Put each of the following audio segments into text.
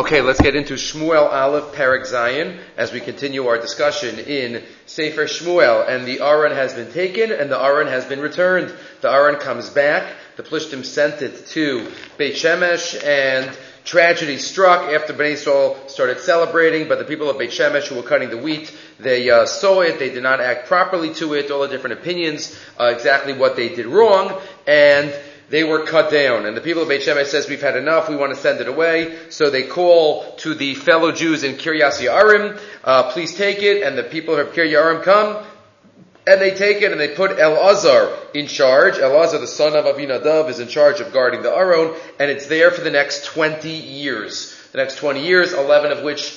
Okay, let's get into Shmuel Aleph Perek Zayin as we continue our discussion in Sefer Shmuel. And the Aron has been taken and the Aron has been returned. The Aron comes back. The Plishtim sent it to Beit Shemesh, and tragedy struck after Bnei Yisrael started celebrating. But the people of Beit Shemesh who were cutting the wheat, they saw it. They did not act properly to it. All the different opinions, exactly what they did wrong, and they were cut down. And the people of Beit Shemesh says, we've had enough, we want to send it away. So they call to the fellow Jews in Kiryas Yearim, please take it. And the people of Kiryas Yearim come, and they take it, and they put Elazar in charge. Elazar, the son of Avinadav, is in charge of guarding the Aron, and it's there for the next 20 years. The next 20 years, 11 of which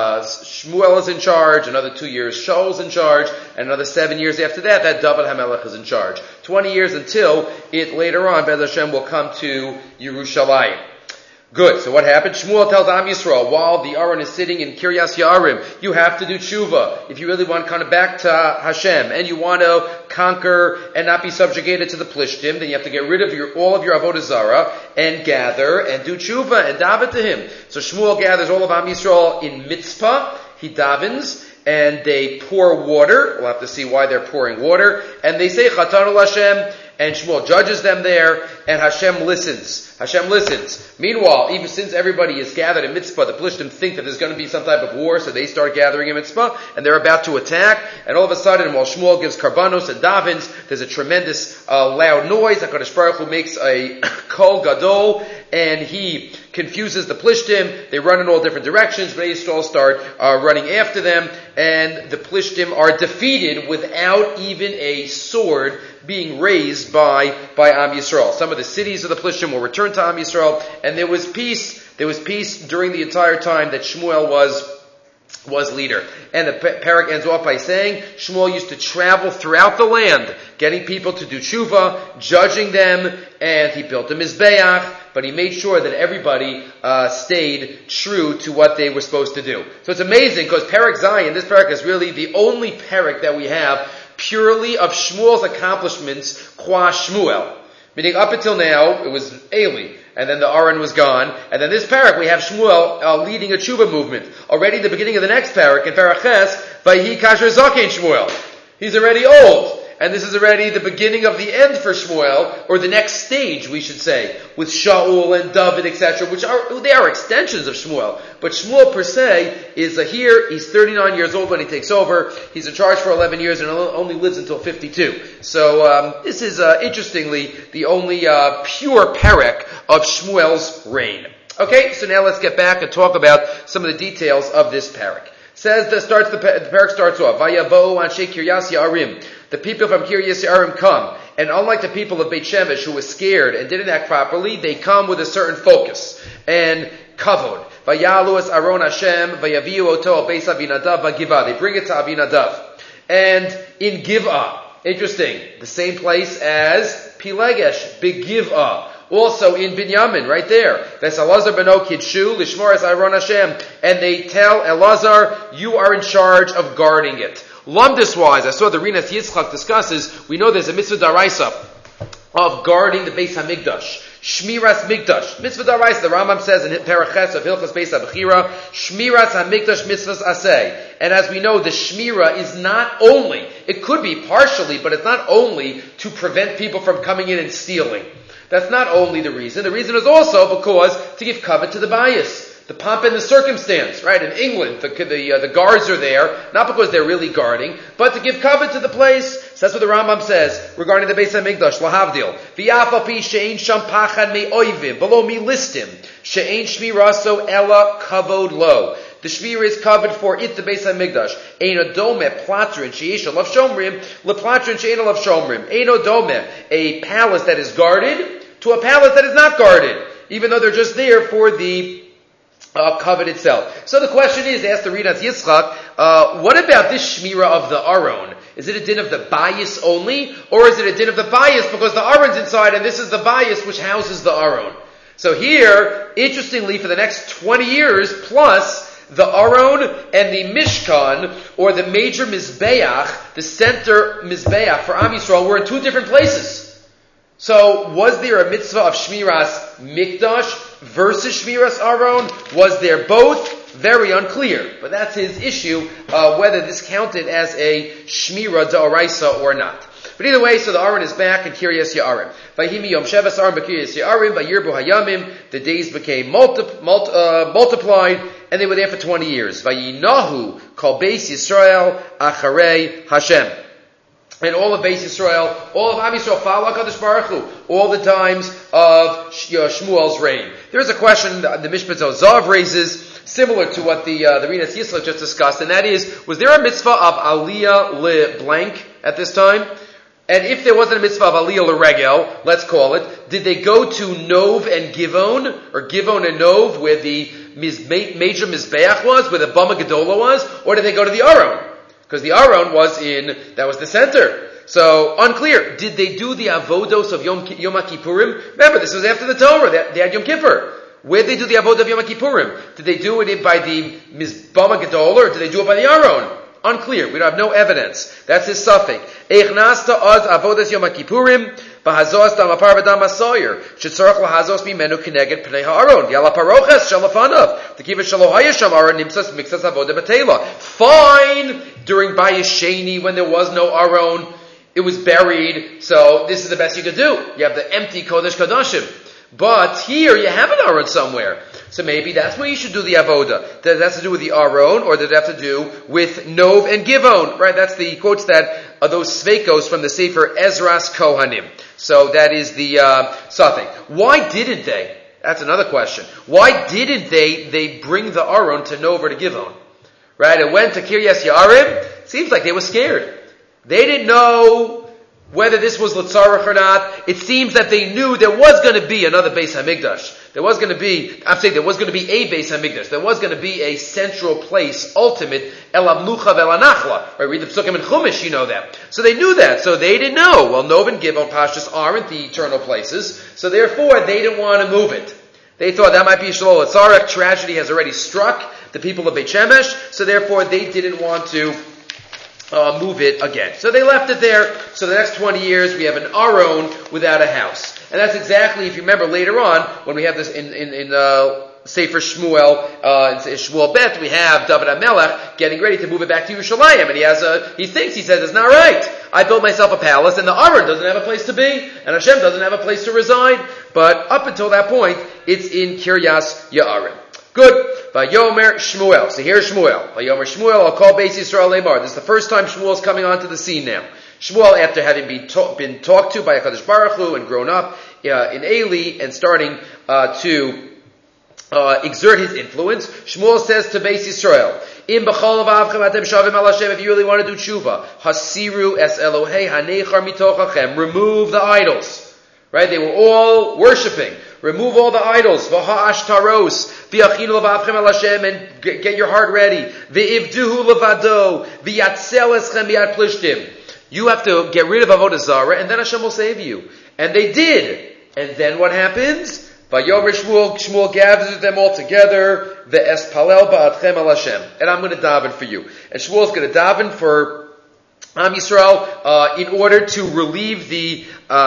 Shmuel is in charge, another 2 years Shaul's in charge, and another 7 years after that David HaMelech is in charge. 20 years until it later on, Be'ez Hashem, will come to Yerushalayim. Good. So what happened? Shmuel tells Am Yisrael, while the Aron is sitting in Kiryas Yearim, you have to do tshuva. If you really want to come back to Hashem, and you want to conquer and not be subjugated to the Plishtim, then you have to get rid of all of your Avodah Zarah, and gather, and do tshuva, and daven to him. So Shmuel gathers all of Am Yisrael in Mitzpah. He davens, and they pour water. We'll have to see why they're pouring water. And they say, Chatanu Hashem, and Shmuel judges them there, and Hashem listens. Hashem listens. Meanwhile, even since everybody is gathered in Mitzpah, the Plishtim think that there's going to be some type of war, so they start gathering in Mitzpah, and they're about to attack, and all of a sudden, while Shmuel gives karbanos and davens, there's a tremendous loud noise. HaKadosh Baruch Hu makes a kol gadol, and he confuses the Plishtim. They run in all different directions. Bnei Yisrael start running after them, and the Plishtim are defeated without even a sword being raised by Am Yisrael. Some of the cities of the Plishtim will return to Am Yisrael, and there was peace. There was peace during the entire time that Shmuel was leader. And the parak ends off by saying, Shmuel used to travel throughout the land, getting people to do tshuva, judging them, and he built a mizbeach, but he made sure that everybody stayed true to what they were supposed to do. So it's amazing, because Perek Zayin, this parak is really the only parak that we have purely of Shmuel's accomplishments qua Shmuel. Meaning up until now, it was Eli, and then the Aron was gone, and then this parak, we have Shmuel leading a tshuva movement. Already at the beginning of the next parak, in Parak Ches, Vayhi Kasher Zaken Shmuel. He's already old. And this is already the beginning of the end for Shmuel, or the next stage, we should say, with Shaul and David, etc., they are extensions of Shmuel. But Shmuel per se is here. He's 39 years old when he takes over. He's in charge for 11 years and only lives until 52. So this is interestingly the only pure perek of Shmuel's reign. Okay, so now let's get back and talk about some of the details of this perek. The perek starts off, Vayavo Anshe Kiryas Yearim. The people from Kiryas Yearim come, and unlike the people of Beit Shemesh who were scared and didn't act properly, they come with a certain focus and kavod. Vayalu es Aron Hashem, vayaviu oto beis Avinadav v'Givah. They bring it to Avinadav. And in Giv'ah, interesting, the same place as Pilegesh, Begiv'ah. Also in Binyamin, right there. That's Elazar beno Kidshu, Lishmor es Aron Hashem. And they tell Elazar, you are in charge of guarding it. Lumdis-wise, I saw the Rinas Yitzchak discusses, we know there's a mitzvah daraisa of guarding the Beis HaMikdash. Shmiras Mikdash. Mitzvah daraisa, the Rambam says in Perek Ches of Hilchos Beis HaBechira, Shmiras HaMikdash mitzvahs aseh. And as we know, the Shmira is not only, it could be partially, but it's not only to prevent people from coming in and stealing. That's not only the reason. The reason is also because to give cover to the bias. The pomp and the circumstance, right? In England, the guards are there, not because they're really guarding, but to give cover to the place. So that's what the Rambam says regarding the Beis HaMikdash, lahavdil. V'yaf al pi she'ein sham pachad me'oivim, below me listim, she'ein shmiraso ella kavod lo. The shmira is covered for it, the Beis HaMikdash. Ein odome platrin she'esh alav shomrim, leplatrin she'ein alav shomrim. Ein odome, a palace that is guarded, to a palace that is not guarded, even though they're just there for the covet itself. So the question is, ask the Rinas Yitzchak, what about this shmira of the Aron? Is it a din of the bias only, or is it a din of the bias because the Aron's inside and this is the bias which houses the Aron? So here, interestingly, for the next 20 years plus, the Aron and the Mishkan, or the major Mizbeach, the center Mizbeach for Am Yisrael, were in two different places. So was there a mitzvah of Shmiras Mikdash versus Shmiras Aron? Was there both? Very unclear. But that's his issue, whether this counted as a Shmira D'Oraisa or not. But either way, so the Aron is back in Kiryas Ye'arim. Vayhimi Yom Shevas Aron b'Kiryas Ye'arim, Vayirbu Hayamim, the days became multiplied, and they were there for 20 years. Vayinahu Kol Beis Yisrael Acharei Hashem. And all of Beis Yisrael, all of Am Yisrael follow HaKadosh Baruch Hu, all the times of Shmuel's reign. There's a question the Mishpat Zav raises, similar to what the Rinas Yisrael just discussed, and that is, was there a mitzvah of Aliyah le blank at this time? And if there wasn't a mitzvah of Aliyah le regel, let's call it, did they go to Nov and Givon, or Givon and Nov, where the major Mizbeach was, where the Bama Gedola was, or did they go to the Aron? Because the Aron that was the center. So, unclear. Did they do the avodos of Yom HaKippurim? Remember, this was after the Torah. They had Yom Kippur. Where did they do the avodah of Yom HaKippurim? Did they do it by the Mizbama Gedola, or did they do it by the Aron? Unclear. We don't have no evidence. That's his suffix. Eich nasta az avodas Yom HaKippurim, b'hazos dam apar v'dam asoyer, shetzorach lahazos mimenu kineged pnei ha'aron, yala paroches shalafanav, tekiva shalohayasham aron nimsas mixas avodah b'teila. Fine! During Bayis Sheni, when there was no Aron, it was buried, so this is the best you could do. You have the empty Kodesh Kodashim. But here, you have an Aron somewhere. So maybe that's where you should do the avoda. Does it have to do with the Aron, or does it have to do with Nov and Givon? Right, that's the quotes that are those sveikos from the Sefer Ezras Kohanim. So that is the something. Why didn't they? That's another question. Why didn't they bring the Aron to Nov or to Givon? Right, it went to Kiryas Ye'arim. Seems like they were scared. They didn't know whether this was L'tzarech or not. It seems that they knew there was going to be another Beis HaMikdash. There was going to be a Beis HaMikdash. There was going to be a central place, ultimate, El Amlucha Vel Anachla. Right, read the Psukim in Chumash, you know that. So they knew that, so they didn't know. Well, Nov and Givon Pashtus aren't the eternal places, so therefore they didn't want to move it. They thought that might be Shalol L'tzarech. Tragedy has already struck the people of Beit Shemesh, so therefore they didn't want to move it again. So they left it there. So the next 20 years we have an Aron without a house. And that's exactly, if you remember later on, when we have this in Sefer Shmuel, in Shmuel Bet, we have David HaMelech getting ready to move it back to Yerushalayim. And he says, it's not right. I built myself a palace and the Aron doesn't have a place to be, and Hashem doesn't have a place to reside. But up until that point, it's in Kiryas Ye'arim. Good. Vayomer Shmuel. So here's Shmuel. Vayomer Shmuel, I'll call Beis Yisrael Lemar. This is the first time Shmuel's coming onto the scene now. Shmuel, after having been talked to by HaKadosh Baruch Hu and grown up in Eli and starting to exert his influence, Shmuel says to Beis Yisrael, Im b'chol avavchem atem shavim al Hashem, if you really want to do tshuva, hasiru es Elohei hanechar mitochachem, remove the idols. Right? They were all worshipping. Remove all the idols. V'ha'ashtaros. V'yachinu levavchem al Hashem, and get your heart ready. V'ivduhu levado. V'yatzel eschem b'yad plishtim. You have to get rid of Avodah Zarah, and then Hashem will save you. And they did. And then what happens? Vayomer Shmuel gathers them all together. Ve'espalel ba'adchem al Hashem. And I'm going to daven for you. And Shmuel's going to daven for Am Yisrael in order to relieve the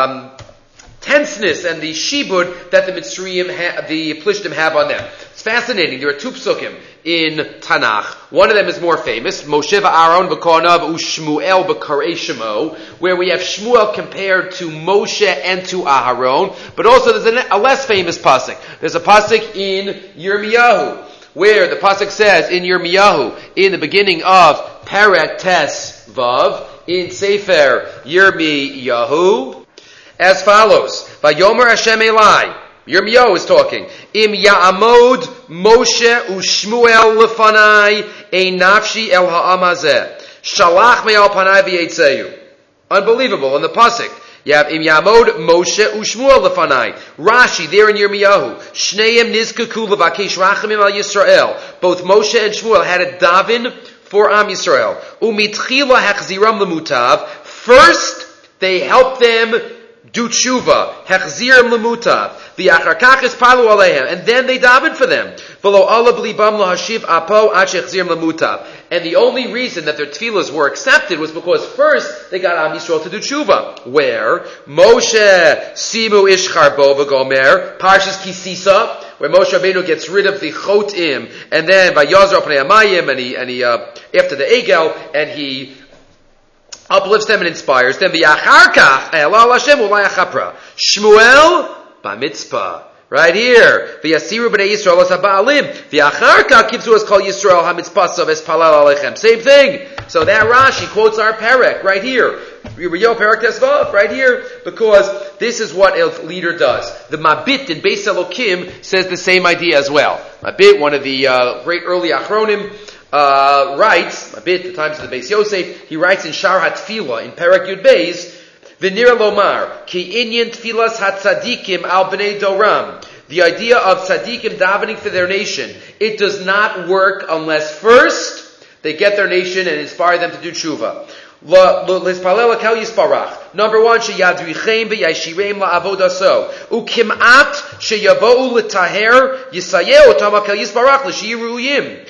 tenseness and the shibud that the Mitzrayim, the Plishtim have on them. It's fascinating. There are two psukim in Tanakh. One of them is more famous, Moshe v'Aaron b'Konav u'Shmuel b'Karei Shemo, where we have Shmuel compared to Moshe and to Aharon, but also there's a less famous pasuk. There's a pasuk in Yirmiyahu, where the pasuk says in Yirmiyahu, in the beginning of Perek Tes Vav, in Sefer Yirmiyahu, as follows: Vayomer Hashem Elai. Yirmiyahu is talking. Im ya'amod Moshe u'Shmuel lefanai ein nafshi el ha'am hazeh shalach me al panai v'yetzeyu. Unbelievable. In the pasuk, you have Im ya'amod Moshe u'Shmuel lefanai. Rashi there in Yirmiyahu. Shneim nizkaku levakesh rachamim al Yisrael. Both Moshe and Shmuel had a davin for Am Yisrael. U'mitchila hachziram lemutav. First, they helped them do tshuva, hechzirim lemutav, v'achar kach ispalu aleihem, and then they daven for them. V'lo ala b'libam lahashiv apo ad shechzirim lemutav. And the only reason that their tefillas were accepted was because first they got Am Yisrael to do tshuva. Where Moshe simu ishchar bo v'gomer, Parshas Kisisa, where Moshe Rabbeinu gets rid of the chotim, and then vayazar pnei hamayim, and he after the egel, and he uplifts them and inspires them. V'yacharkach elal Hashem ulay achapra. Shmuel b'mitzpah. Right here. V'yasiru b'nei Yisrael as ha'ba'alim. V'yacharkach kibzu es kol Yisrael ha'mitzpasav es palal alechem. Same thing. So that Rashi quotes our perek right here. Yo perek tesvav right here, because this is what a leader does. The Mabit in Beis Elokim says the same idea as well. Mabit, one of the great early Achronim, writes, Mabit, the times of the Beis Yosef, he writes in Shar HaTfilah, in Perek Yud Beis, V'nir lomar, ki inyan tfilas hatzadikim al b'nei doram. The idea of tzadikim davening for their nation, it does not work unless first they get their nation and inspire them to do tshuva. Number one, sheyadrichem b'yashirem la'avodaso. Ukim'at sheyavo'u l'taher yisayeh otam al yisbarach l'shiyiruyim.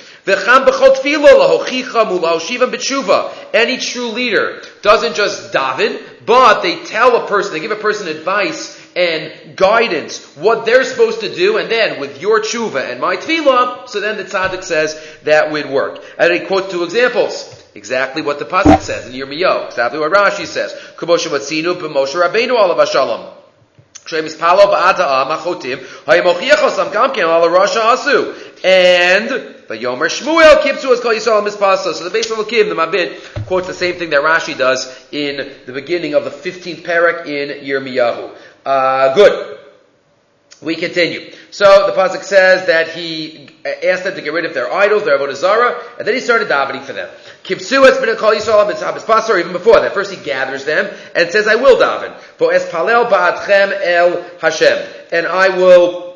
Any true leader doesn't just daven, but they tell a person, they give a person advice and guidance, what they're supposed to do, and then with your tshuva and my tefillah, so then the tzaddik says that would work. And I quote two examples. Exactly what the pasuk says in Yirmiyahu. Exactly what Rashi says. K'moshe matzinu b'Moshe Rabbeinu alav hashalom. And the Yomer Shmuel Kibtzu is called Yisrael Mispasa. So the Beis Elokim, the Mabit, quotes the same thing that Rashi does in the beginning of the 15th parak in Yirmiyahu. Good. We continue. So the pasuk says that he asked them to get rid of their idols, their avodah zarah, and then he started davening for them. Kibtzu has been called Yisrael Mispasa, or even before that. First he gathers them and says, "I will daven. Bo espalel ba'atchem el Hashem, and I will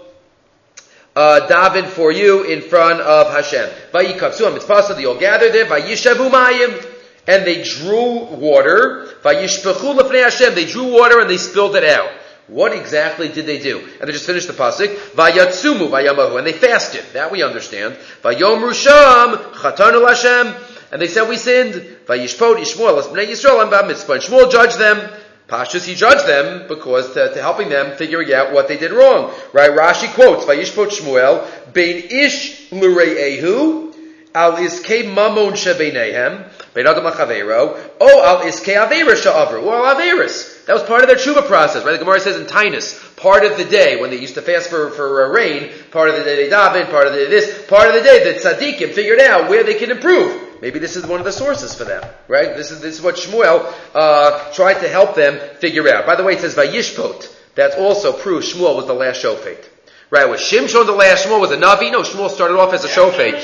daven for you in front of Hashem." Vayikavsu mitzpasa, they all gathered there. Vayishavu mayim, and they drew water. Vayishpechu lefnei Hashem, they drew water and they spilled it out. What exactly did they do? And they just finished the pasuk. Vayatsumu vayamahu, and they fasted. That we understand. Vayomru sham chatanu Hashem, and they said we sinned. Vayishpot Yishmuel es bnei Yisrael and b'mitzpah. And Shmuel judged them. Pashtus, he judged them because to helping them figuring out what they did wrong. Right? Rashi quotes, Vayishpot Shmuel, Bein ish l're'ehu, al iskei mamon shebeinehem, bein adam l'chaveiro, o al iskei aveira sha'avru, or al aveiris. That was part of their tshuva process, right? The Gemara says in Tainus, part of the day, when they used to fast for rain, part of the day they daven, part of the day this, part of the day the tzaddikim figured out where they can improve. Maybe this is one of the sources for them, right? This is what Shmuel tried to help them figure out. By the way, it says Vayishpot. That also proves Shmuel was the last shofet. Right? Was Shimshon the last? Shmuel was a Navi? No, Shmuel started off as a shofet.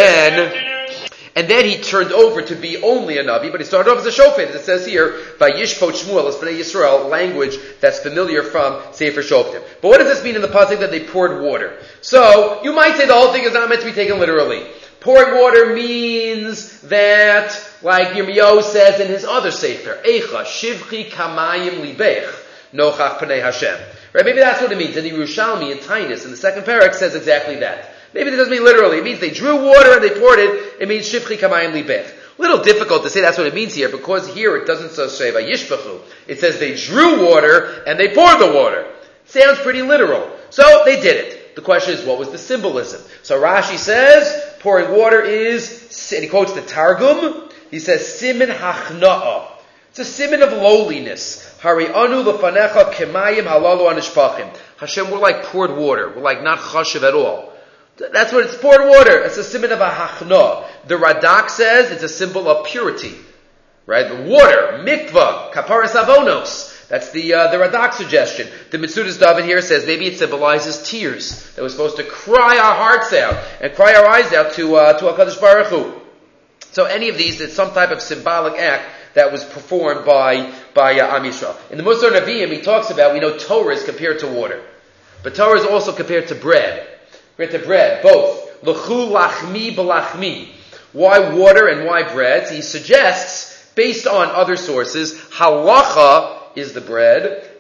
And then he turned over to be only a Navi, but he started off as a shofet. As it says here, Vayishpot Shmuel is Bnei Yisrael, language that's familiar from Sefer Shoftim. But what does this mean in the pasuk that they poured water? So, you might say the whole thing is not meant to be taken literally. Pouring water means that, like Yirmiyahu says in his other sefer, Eicha shivchi kamayim libech nochach pnei Hashem. Right? Maybe that's what it means. And the Yerushalmi in Tainus in the second parak says exactly that. Maybe it doesn't mean literally. It means they drew water and they poured it. It means shivchi kamayim libech. A little difficult to say that's what it means here, because here it doesn't say vayishpachu. It says they drew water and they poured the water. Sounds pretty literal. So they did it. The question is, what was the symbolism? So Rashi says, pouring water is, and he quotes the Targum, he says, simin hachna'ah. It's a simin of lowliness. Hari anu lefanecha kemayim halalu anishpachim. Hashem, we're like poured water. We're like not chashiv at all. That's what it's, poured water. It's a simin of a hachna'ah. The Radak says it's a symbol of purity. Right? The water, mikvah, kaparas avonos. That's the Radak suggestion. The Mitzudas David here says maybe it symbolizes tears. That we're supposed to cry our hearts out and cry our eyes out to HaKadosh Baruch Hu. So any of these, it's some type of symbolic act that was performed by Am Yisrael. In the Musar Nevi'im, he talks about, we know Torah is compared to water. But Torah is also compared to bread. Compared to bread, both. L'chu lachmi b'lachmi. Why water and why bread? So he suggests, based on other sources, halacha is the bread,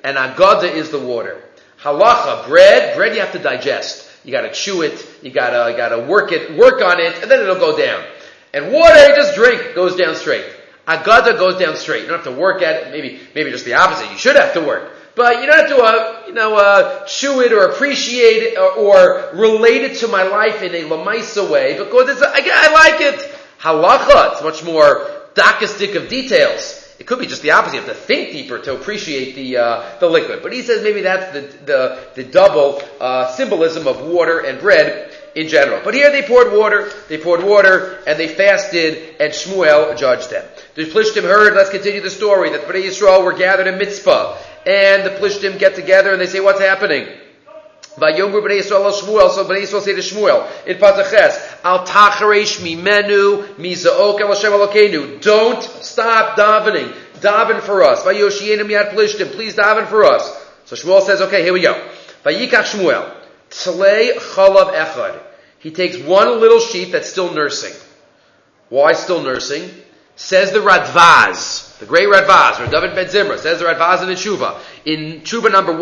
and agada is the water. Halacha, bread you have to digest. You gotta chew it, you gotta work on it, and then it'll go down. And water, you just drink, it goes down straight. Agada goes down straight. You don't have to work at it, maybe just the opposite. You should have to work. But you don't have to, chew it or appreciate it or relate it to my life in a lamaisa way, because I like it. Halacha, it's much more dakistic of details. It could be just the opposite. You have to think deeper to appreciate the liquid. But he says maybe that's the double symbolism of water and bread in general. But here they poured water, and they fasted, and Shmuel judged them. The Plishtim heard, let's continue the story, that the Bnei Yisrael were gathered in Mitzpah, and the Plishtim get together and they say, what's happening? Vayomer Bnei Yisrael al Shmuel, so Bnei Yisrael say to Shmuel, in Pasaches, Al tacharesh mimenu, mizaok el Hashem Elokeinu. Don't stop davening. Daven for us. Vayoshienu miyad Plishtim. Please daven for us. So Shmuel says, okay, here we go. Vayikach Shmuel, tlei chalav echad. He takes one little sheep that's still nursing. Why still nursing? Says the Radvaz, the great Radvaz, or David Ben Zimra, says the Radvaz in Tshuva. In Tshuva number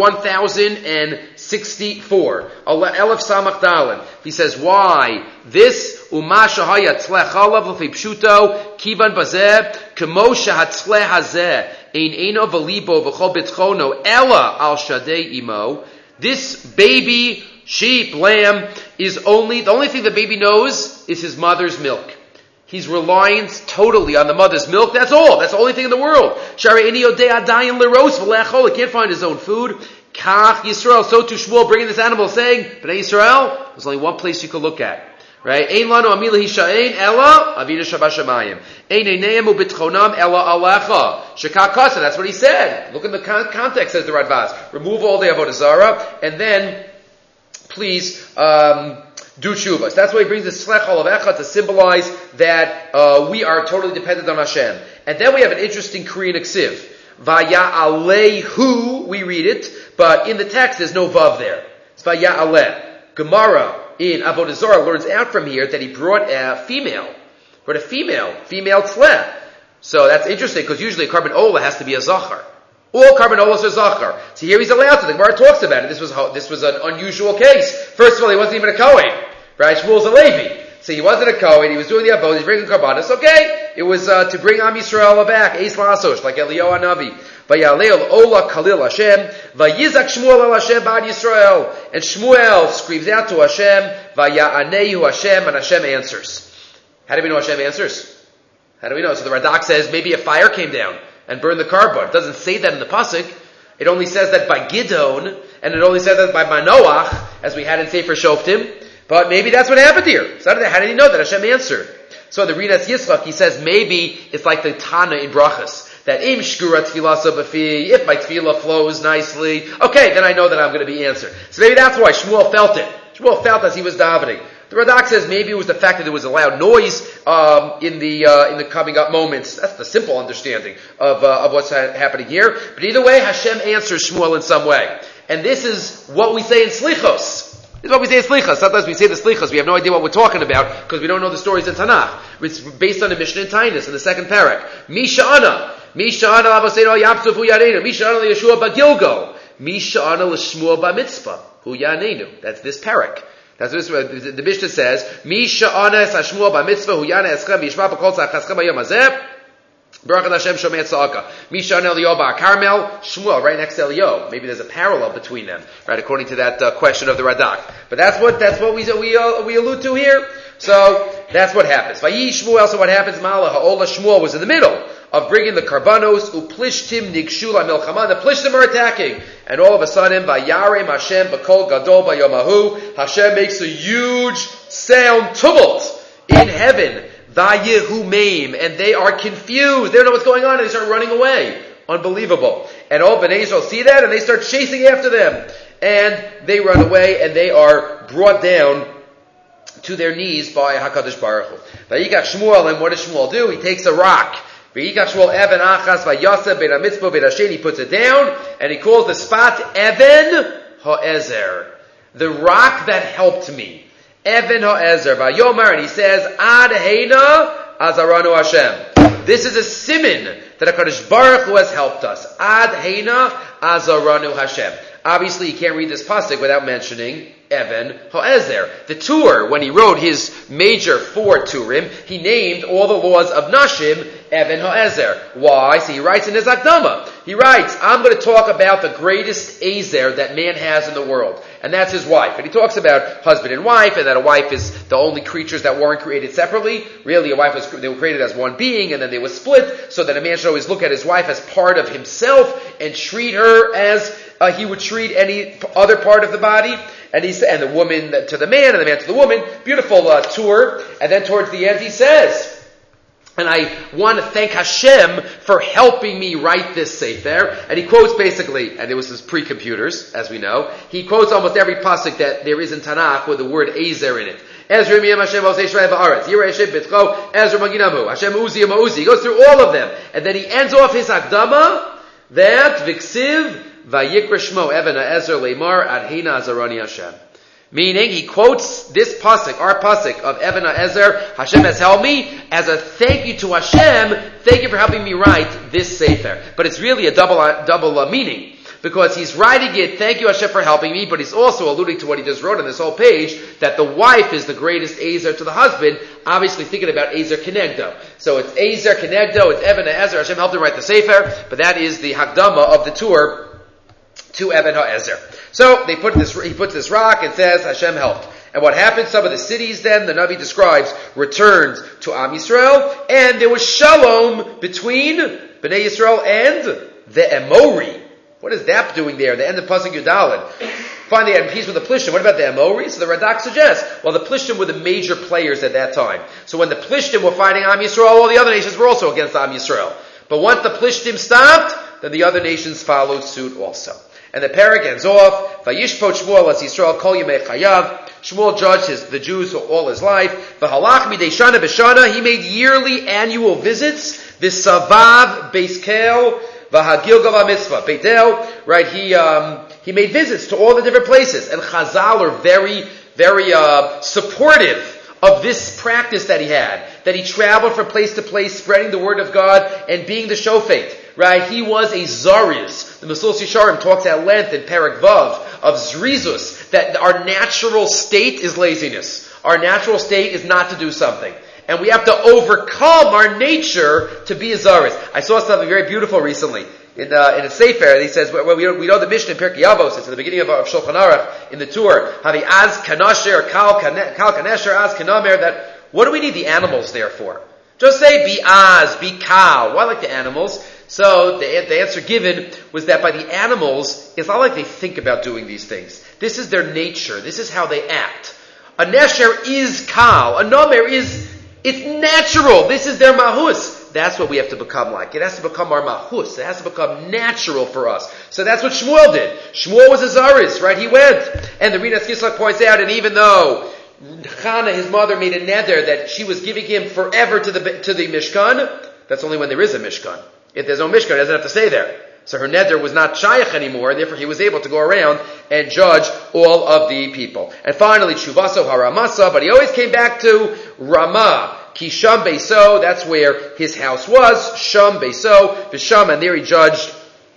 1064, Elef Samach Dalin, he says, why? This, Uma Shahaya Tlech Chalav L'fi Pshuto, Kivan Bazeh, Kemo Shahatzleh Hazeh, Ein Eino V'libo V'chol Bitchono, Ella Al Shadei Imo. This baby, sheep, lamb, the only thing the baby knows is his mother's milk. He's reliant totally on the mother's milk. That's all. That's the only thing in the world. He can't find his own food. Kach Yisrael, so to Shmuel, bringing this animal, saying, Bnei Yisrael, there's only one place you could look at. Right? Ein lanu amila hisha'ein ella avinu shabashamayim. Ein eineim ubitchonam ella alecha. Shekakasa, that's what he said. Look in the context, says the Radvaz. Remove all the avodah zarah, and then, please, do tshuvas. That's why he brings the slech olav echad to symbolize that we are totally dependent on Hashem. And then we have an interesting Korean iksiv. Vaya alehu, we read it, but in the text there's no vav there. It's vaya aleh. Gemara in Avodah Zarah learns out from here that he brought a female tzleh. So that's interesting, because usually a carbon ola has to be a zachar. All carbon olas are zachar. So here he's allowed to. The Gemara talks about it. This was an unusual case. First of all, he wasn't even a Kohen. Right? Shmuel's a Levi. So he wasn't a Kohen. He was doing the avodah. He's bringing karbanos. Okay. It was to bring Am Yisrael back. Eis lasosh, like Eliyahu Hanavi. Vayalel ola kalil Hashem. Vayizak Shmuel al Hashem ba'ad Yisrael. And Shmuel screams out to Hashem. Vaya'anehu Hashem. And Hashem answers. How do we know Hashem answers? How do we know? So the Radak says maybe a fire came down and burned the carbon. It doesn't say that in the pasuk. It only says that by Gidon, and it only says that by Manoach, as we had in Sefer Shoftim. But maybe that's what happened here. So how did he know that Hashem answered? So the Rinas Yitzchak, he says maybe it's like the Tana in Brachas, that im shkura tefillah sabafi, if my tefillah flows nicely, okay, then I know that I'm going to be answered. So maybe that's why Shmuel felt it. Shmuel felt as he was davening. The Radak says maybe it was the fact that there was a loud noise in the coming up moments. That's the simple understanding of what's happening here. But either way, Hashem answers Shmuel in some way, and this is what we say in Slichos. This is what we say in Slichos. Sometimes we say the Slichos, we have no idea what we're talking about because we don't know the stories in Tanakh. It's based on the Mishnah in Tainus in the second parak. Misha'ana l'Avoseno Yapsuf Hu Yaneinu. Misha'ana l'Yeshua Bagilgo. Misha'ana l'Shmuel B'Mitzpah Hu Yaneinu. That's this parak. That's what the Mishnah says. Misha'ana es Hashmuel B'Mitzpah Hu Yana Eschem Yishma B'Kol Tzachascha B'Yom Hazeh. Baruch Hashem Shomer Tza'aka. Misha'ana Eliyahu Ba'Karmel. Shmuel, right next to Eliyahu. Maybe there's a parallel between them, right? According to that question of the Radak. But that's what we allude to here. So that's what happens. Vayi Shmuel. So what happens? Ma'ala Ha'ola Shmuel was in the middle of bringing the karbanos. Uplishtim Nigshu LaMilchama. The Plishtim are attacking, and all of a sudden, Vayarem Hashem B'Kol Gadol B'Yomahu. Hashem makes a huge sound tumult in heaven. Vayehu Meim, and they are confused. They don't know what's going on, and they start running away. Unbelievable. And all Bnei Yisrael see that, and they start chasing after them. And they run away, and they are brought down to their knees by HaKadosh Baruch Hu. Vayikach Shmuel, and what does Shmuel do? He takes a rock. Vayikach Shmuel Even Achas Vayaseh Bein HaMitzpah Bein HaShen. He puts it down, and he calls the spot Even HaEzer, the rock that helped me. Even HaEzer. Vayomar, and he says, Ad Heina Azaranu Hashem. This is a siman that HaKadosh Baruch Hu has helped us. Ad heina azaranu Hashem. Obviously, you can't read this pasuk without mentioning Even Ha'ezer. The Tur, when he wrote his major 4 Turim, he named all the laws of Nashim Even Ha'ezer. Why? So he writes in his Akdama. He writes, I'm going to talk about the greatest Ezer that man has in the world. And that's his wife. And he talks about husband and wife, and that a wife is the only creatures that weren't created separately. Really, they were created as one being, and then they were split, so that a man should always look at his wife as part of himself, and treat her as he would treat any other part of the body. And and the woman to the man, and the man to the woman. Beautiful tour. And then towards the end he says, and I want to thank Hashem for helping me write this Sefer. And he quotes basically, and it was pre-computers, as we know, he quotes almost every pasuk that there is in Tanakh with the word Ezer in it. Ezra Miyam Hashem Osei Shrai Va'aretz, Yireh Hashem B'tcho, Ezra Maginamu, Hashem Uzi Ma'uzi. He goes through all of them. And then he ends off his Akdama, that Viksiv, Vayikra Shmo Even Ha'ezer Leimar Ad Heina Azarani Hashem. Meaning, he quotes this pasuk, our pasuk of Even Ha'ezer, Hashem has helped me, as a thank you to Hashem, thank you for helping me write this Sefer. But it's really a double meaning. Because he's writing it, thank you Hashem for helping me, but he's also alluding to what he just wrote on this whole page, that the wife is the greatest Ezer to the husband, obviously thinking about Ezer Kenegdo. So it's Ezer Kenegdo, it's Even Ha'ezer, Hashem helped him write the Sefer, but that is the Hakdama of the tour to Even Ha'ezer. So he puts this rock and says Hashem helped. And what happened? Some of the cities then, the Navi describes, returned to Am Yisrael, and there was shalom between Bnei Yisrael and the Emori. What is that doing there? The end of Pasuk Yudalid. Finally, they had peace with the Plishtim. What about the Emori? So the Radak suggests, well, the Plishtim were the major players at that time. So when the Plishtim were fighting Am Yisrael, all the other nations were also against Am Yisrael. But once the Plishtim stopped, then the other nations followed suit also. And the parak ends off, Vayishpot Shmuel as Yisrael kol yemei chayav. Shmuel judged the Jews all his life. V'halach midei shana b'shana. He made yearly annual visits. V'savav beiskel v'hagilgal ha'mitzvah. Beitel, right? He made visits to all the different places. And Chazal are very, very supportive of this practice that he had. That he traveled from place to place, spreading the word of God and being the shofet. Right? He was a Zariz. The Mesillas Yesharim talks at length in Perek Vav of Zrizus, that our natural state is laziness. Our natural state is not to do something. And we have to overcome our nature to be a Zariz. I saw something very beautiful recently. In a Sefer, he says, well, we know the Mishnah in Pirkei Avos, it's at the beginning of Shulchan Aruch, in the Tur, Havi Az Kanasher, Kal Kanesher, Az Kanamer, that, what do we need the animals there for? Just say, be Az, be Kal. Why like the animals? So the answer given was that by the animals, it's not like they think about doing these things. This is their nature. This is how they act. A nesher is kal. A nomer it's natural. This is their mahus. That's what we have to become like. It has to become our mahus. It has to become natural for us. So that's what Shmuel did. Shmuel was a Zariz, right? He went. And the Rinas Kislak points out, and even though Chana, his mother, made a neder that she was giving him forever to the Mishkan, that's only when there is a Mishkan. If there's no Mishkan, he doesn't have to stay there. So her neder was not shayach anymore, and therefore he was able to go around and judge all of the people. And finally, Shuvaso Haramasa, but he always came back to Ramah. Ki Sham Beiso, that's where his house was. Sham Beiso, Visham, and there he judged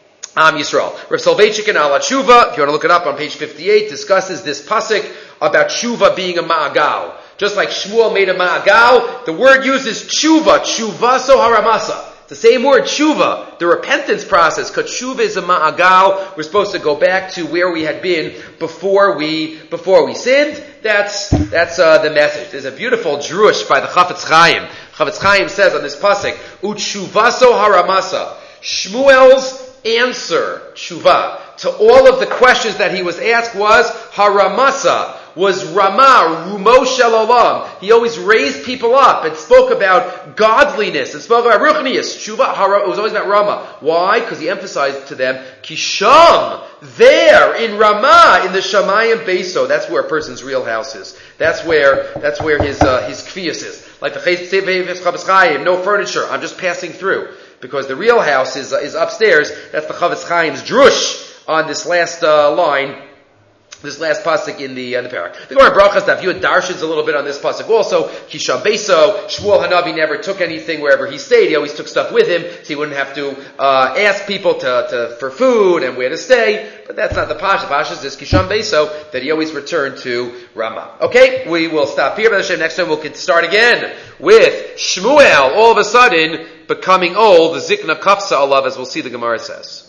Am Yisrael. Rav Soloveitchik in Ala Tshuva, if you want to look it up on page 58, discusses this pasuk about Tshuva being a ma'agal. Just like Shmuel made a ma'agal, the word uses Tshuva, Tshuvaso Haramasa. The same word, tshuva, the repentance process, because tshuva is a ma'agal. We're supposed to go back to where we had been before we sinned. That's the message. There's a beautiful drush by the Chafetz Chaim. Chafetz Chaim says on this pasuk, Utshuvaso haramasa. Shmuel's answer, tshuva, to all of the questions that he was asked was haramasa. Was Ramah, Rumo Shel Olam. He always raised people up and spoke about godliness and spoke about Ruchnius. Shuvah, it was always about Ramah. Why? Because he emphasized to them, Kisham, there, in Ramah, in the Shamayim Beso. That's where a person's real house is. That's where his kfiyas is. Like the Chafetz Chaim, no furniture, I'm just passing through. Because the real house is upstairs. That's the Chafetz Chaim's drush on this last line This last pasuk in the parak. The Gemara Brachas Daf Yud darshans a little bit on this pasuk also. Kisham Beso, Shmuel Hanavi never took anything wherever he stayed. He always took stuff with him, so he wouldn't have to ask people for food and where to stay. But that's not the pasuk. The pasuk is this Kisham Beso that he always returned to Ramah. Okay, we will stop here. But next time we'll start again with Shmuel all of a sudden becoming old. The Zikna Kafsa Alav, as we'll see the Gemara says.